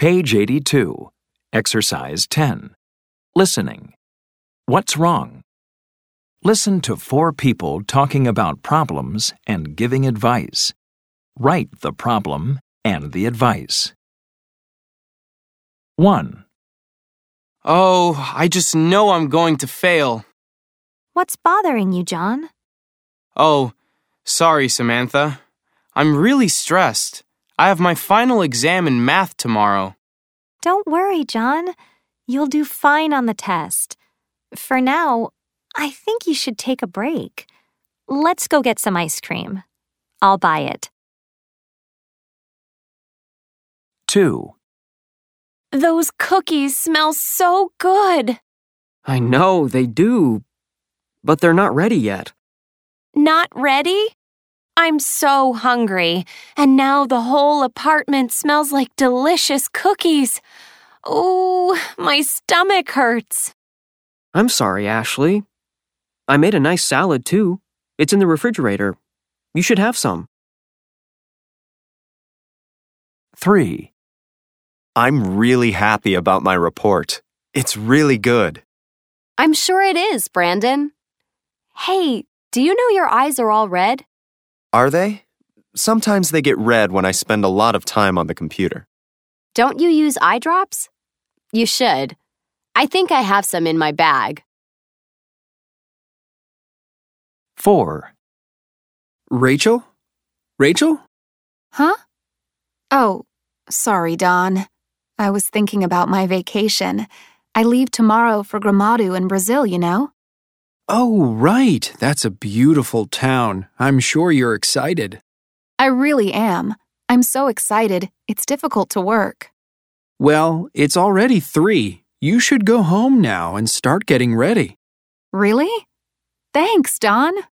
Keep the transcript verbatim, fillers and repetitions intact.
Page eighty-two. Exercise ten. Listening. What's wrong? Listen to four people talking about problems and giving advice. Write the problem and the advice. one. Oh, I just know I'm going to fail. What's bothering you, John? Oh, sorry, Samantha. I'm really stressed. I have my final exam in math tomorrow. Don't worry, John. You'll do fine on the test. For now, I think you should take a break. Let's go get some ice cream. I'll buy it. two. Those cookies smell so good. I know, they do. But they're not ready yet. Not ready? I'm so hungry, and now the whole apartment smells like delicious cookies. Ooh, my stomach hurts. I'm sorry, Ashley. I made a nice salad, too. It's in the refrigerator. You should have some. three. I'm really happy about my report. It's really good. I'm sure it is, Brandon. Hey, do you know your eyes are all red? Are they? Sometimes they get red when I spend a lot of time on the computer. Don't you use eye drops? You should. I think I have some in my bag. four. Rachel? Rachel? Huh? Oh, sorry, Don. I was thinking about my vacation. I leave tomorrow for Gramado in Brazil, you know? Oh, right. That's a beautiful town. I'm sure you're excited. I really am. I'm so excited, it's difficult to work. Well, it's already three. You should go home now and start getting ready. Really? Thanks, Don.